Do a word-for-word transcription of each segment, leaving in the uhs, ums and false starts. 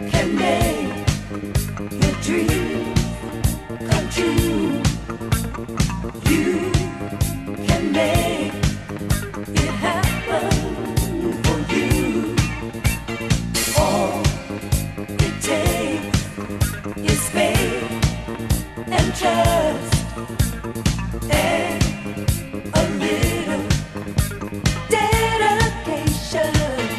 can make your dream come true. You can make it happen for you. All it takes is faith and trust and a little dedication.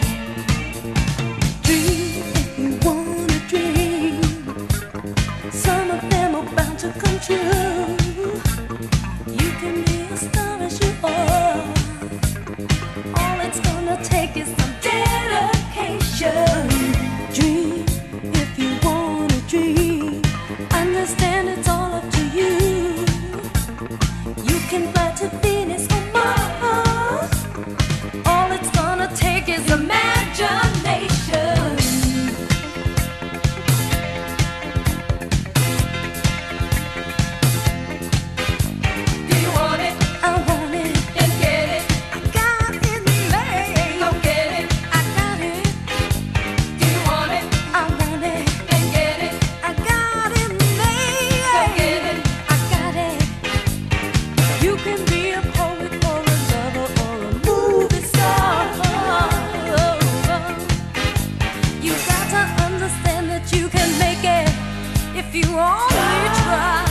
Dream if you wanna dream. Some of them are bound to come true. You can be as star as you are. All it's gonna take is some dedication. Dream if you wanna dream. Understand it's all up to you. You can fly to Venus or Mars. All it's gonna take is imagination. Do you want it? I want it. Then get it. I got it made. Go get it. I got it. Do you want it? I want it. Then get it. I got it made. Go get it. I got it. You can be a poet or a lover or a movie star. You got to understand that you can make it if you only try.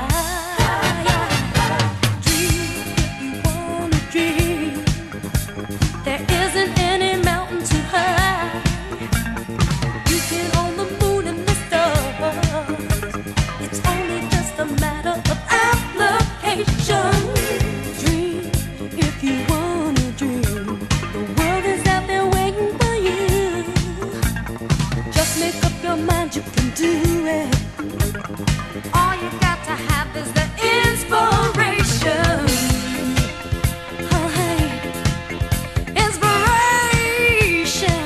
Dream if you wanna dream. There isn't any mountain too high. You can own the moon and the stars. It's only just a matter of application. Dream if you wanna dream. The world is out there waiting for you. Just make up your mind you can do it. All you got to have is the inspiration. Oh, hey. Inspiration.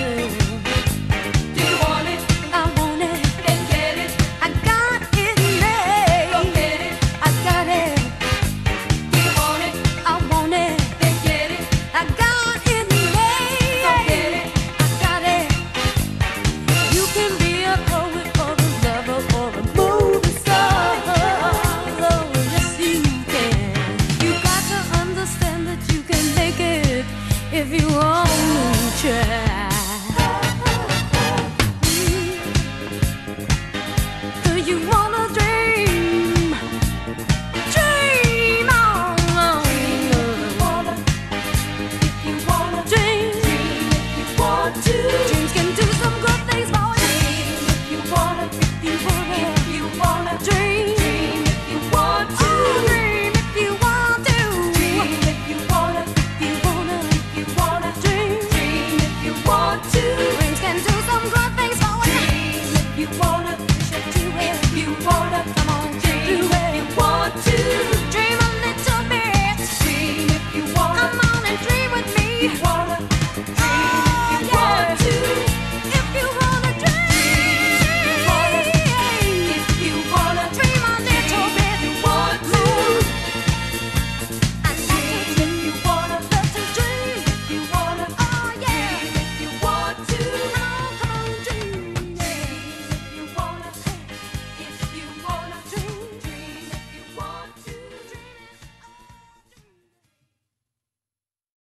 Do you want it? I want it. Then get it. I got it made. Go get it. I got it. Do you want it? I want it. Then get it. I got it made. Go get it. I got it. You can be a poet or a lover or a movie star. Oh, yes you can. You got to understand that you can make it if you only try.